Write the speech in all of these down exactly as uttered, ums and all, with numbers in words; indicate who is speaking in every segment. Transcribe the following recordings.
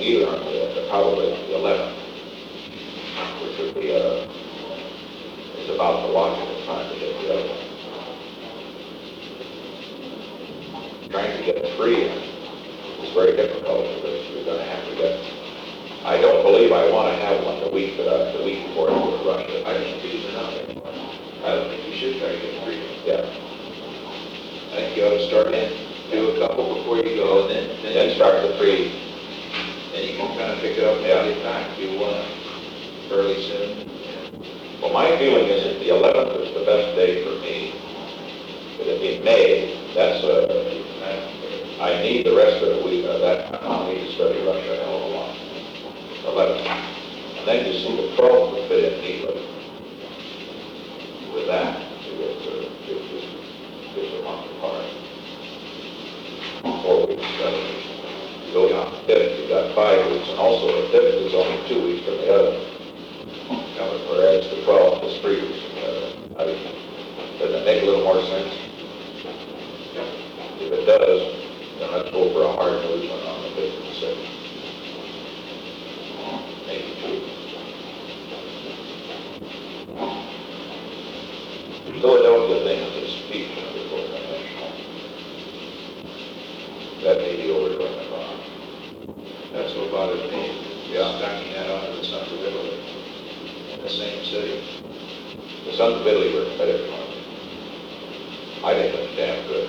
Speaker 1: either on the, the probably the eleventh, which would be uh, is about the logical time to get the other one. Trying to get three in is very difficult because you're going to have to get. I don't believe I want to have one the week that I, the week before I go to Russia.
Speaker 2: I think two's enough anymore. I don't think you should try to get three.
Speaker 1: Yeah.
Speaker 2: I think you ought to start in, do a couple before you go, and then, then,
Speaker 1: Then
Speaker 2: you,
Speaker 1: start the three.
Speaker 2: then you can kind of pick it up and
Speaker 1: Yeah.
Speaker 2: get time. Do one fairly soon.
Speaker 1: Well, my feeling is that the eleventh is the best day for me. But if in May, that's uh, I need the rest of the week. Uh, that I'll need to study Russia a hell of a lot. eleventh, and then you see the twelfth will fit in neatly with that. So it's uh, it's just just a month apart. Four weeks. Seven weeks. You go down to fifth, you've got five weeks, and also the fifth is only two weeks from the other. Whereas the twelfth is three weeks from the other. I mean, doesn't it make a little more sense? If it does, then let's go for a hard news one on the fifth and sixth. Maybe two. Philadelphia thing is a speech before the national. That may be overdoing it wrong.
Speaker 2: That's what bothers me.
Speaker 1: Yeah.
Speaker 2: Stacking that onto the Sons of Italy in the same city.
Speaker 1: The Sons of Italy were committed to it. I think that's damn good.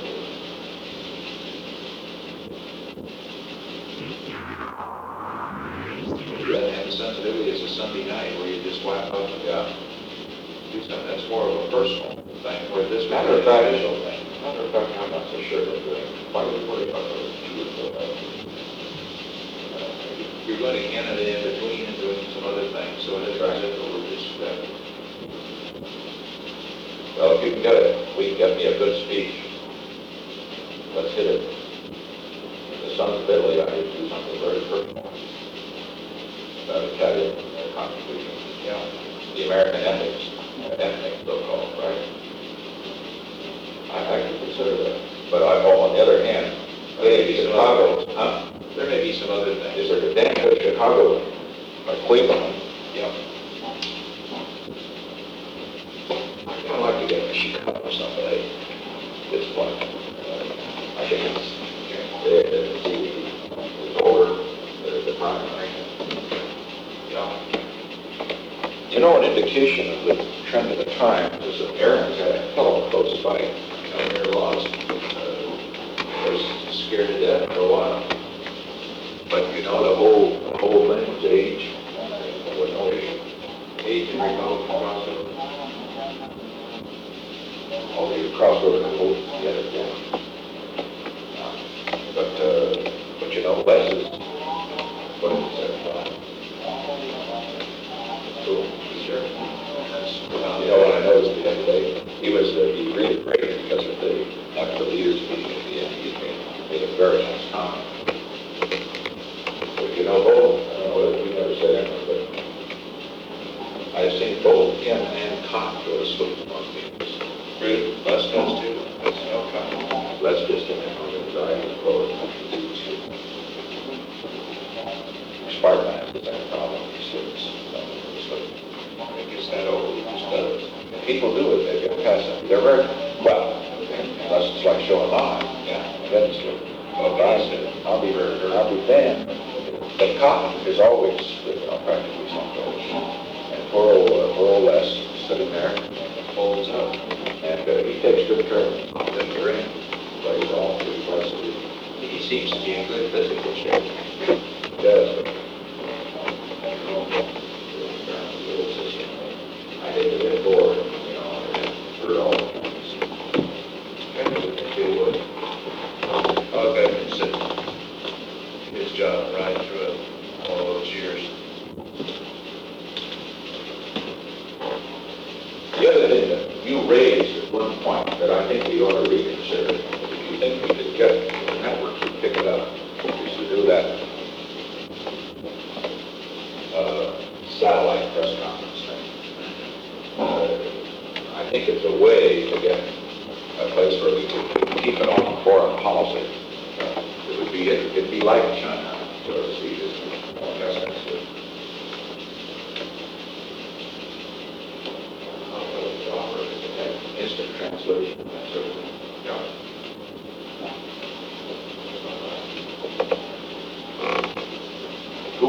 Speaker 2: Rather than have the Sons of Italy as a Sunday night where you just flat out, yeah, do something that's more of a personal thing, where this was
Speaker 1: Matter
Speaker 2: an
Speaker 1: of fact,
Speaker 2: official thing.
Speaker 1: matter of fact, I'm not so sure that the, why would we worry about those two or so, uh,
Speaker 2: You're going to Canada in between and doing some other things, so it is
Speaker 1: Right.
Speaker 2: as if it were just that.
Speaker 1: well, if you can get it, we can get me a good speech. Let's hit it. The Sons of Italy, I need to do something very personal. About Italian uh, Constitution.
Speaker 2: Yeah.
Speaker 1: The American ethics, uh, ethnic so-called, right? I, I can consider that. But I, oh, on the other hand,
Speaker 2: There may be some
Speaker 1: Chicago,
Speaker 2: other,
Speaker 1: huh?
Speaker 2: there may be some other
Speaker 1: Is
Speaker 2: things.
Speaker 1: there a damn good Chicago or Cleveland?
Speaker 2: Yeah.
Speaker 1: I'd like to get to Chicago someday. It's fun. Uh, I think it's, the, the, it's over, the, the time, right?
Speaker 2: Yeah.
Speaker 1: You know, an indication of the trend of the time is that Aaron's had a hell of a close fight.
Speaker 2: You know, they're lost. Uh, was scared to death for a while.
Speaker 1: But you know, the whole, the whole thing was age. There was no issue.
Speaker 2: Age and Republican crossover.
Speaker 1: All the crossover and hold together, yeah. But, uh, but you know, Les is, what is it, seventy-five? Cool, sure.
Speaker 2: That's,
Speaker 1: You know what I noticed the other day? He was, uh, he really great because of the, after the leaders meeting at the end, he made, made a very nice comment. But you know, both, I don't know whether we never said anything, but I've seen both him and Cox go to sleep on meetings.
Speaker 2: really, Les does too. That's no comment.
Speaker 1: Les just in there on the side of the road. Spartan has the same problem, he sleeps, so, so.
Speaker 2: I think it's that old, he just does.
Speaker 1: If people do it, they get past it. They're very, well, unless it's like showing off.
Speaker 2: Yeah.
Speaker 1: Then it's like, well, guys, I'll be, I'll be damned. But Cotton is always, you know, practically someplace. And poor old, uh, poor old Les sitting there,
Speaker 2: Holds up.
Speaker 1: and uh, he takes good care of it.
Speaker 2: Then you're in.
Speaker 1: Plays all through the rest of the
Speaker 2: He seems to be in good physical shape.
Speaker 1: He does, but I hate to get bored, you know, and heard all the things.
Speaker 2: Kind of would feel what, how I've been sitting his job right through it all those years.
Speaker 1: The other thing that you raised at one point that I think we ought to reconsider, if you think we could get the network to pick it up, we should do that uh, satellite press conference thing. Uh, I think it's a way to get a place where we could keep it on foreign policy. Uh, It would be, it'd be like China, so to speak.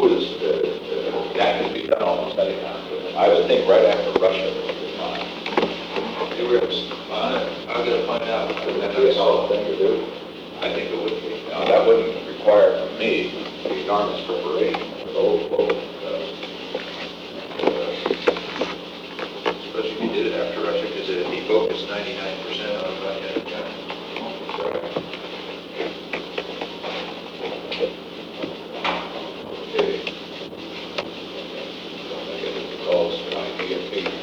Speaker 1: who is, uh, uh, that can be done almost any time. I would think right after Russia would be fine.
Speaker 2: It was, uh, I'm gonna find out.
Speaker 1: Wouldn't that be a solid thing to do?
Speaker 2: I think it would be.
Speaker 1: Now, that wouldn't require from me enormous preparation for the whole, whole, uh,
Speaker 2: Especially if you did it after Russia, because he focused ninety-nine percent on Russia and China.
Speaker 1: uh, okay. I get the calls from I D F P.